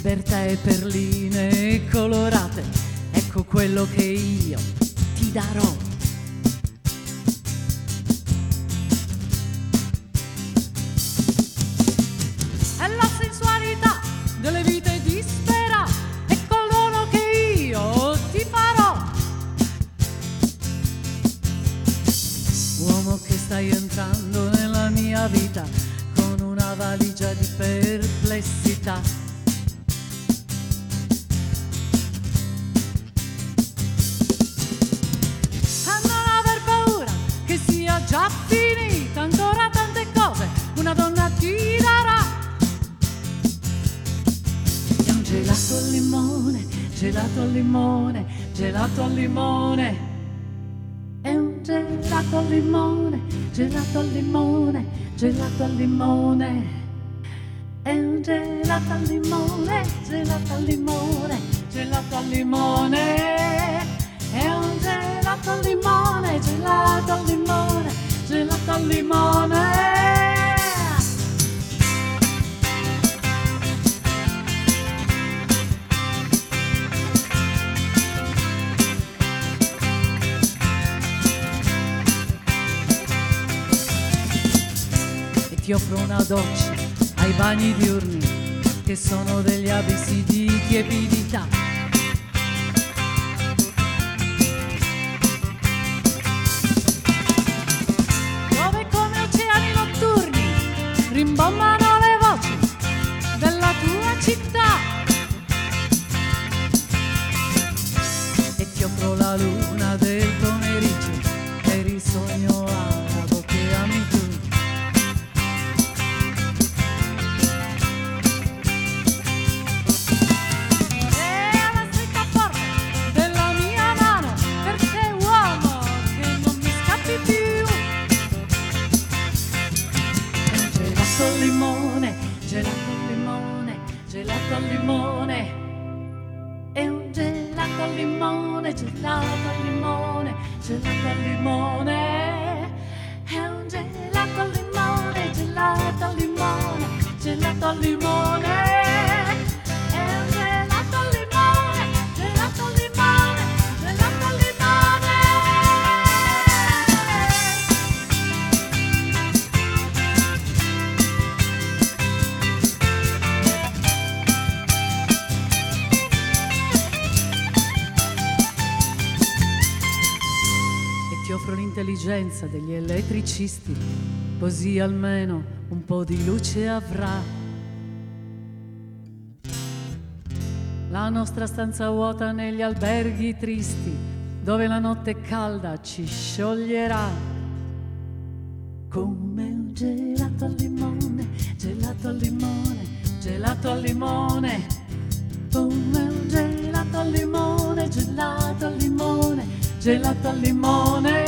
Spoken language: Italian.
libertà e perline colorate, ecco quello che io ti darò. È la sensualità delle vite disperate, è coloro che io ti farò. Uomo che stai entrando nella mia vita con una valigia di perplessità. A non aver paura che sia già finita, ancora tante cose una donna ti darà. È un gelato al limone, gelato al limone, gelato al limone. È un gelato al limone, gelato al limone, gelato al limone. È un gelato al limone, gelato al limone, gelato al limone. È un gelato al limone, gelato al limone, gelato al limone. Ti offro una doccia ai bagni diurni che sono degli abissi di tiepidità. Dove come oceani notturni rimbombano le voci della tua città. E ti offro la luna del pomeriggio per il sogno arabo che ami tu. Limone, gelato al limone, gelato al limone. È un gelato al limone, gelato al limone, gelato al limone. È un gelato al limone, gelato al limone, gelato al limone. È un gelato al limone, gelato al limone, gelato al limone. Ti offro l'intelligenza degli elettricisti, così almeno un po' di luce avrà. La nostra stanza vuota negli alberghi tristi, dove la notte calda ci scioglierà. Come un gelato al limone, gelato al limone, gelato al limone. Come un gelato al limone, gelato al limone, gelato al limone.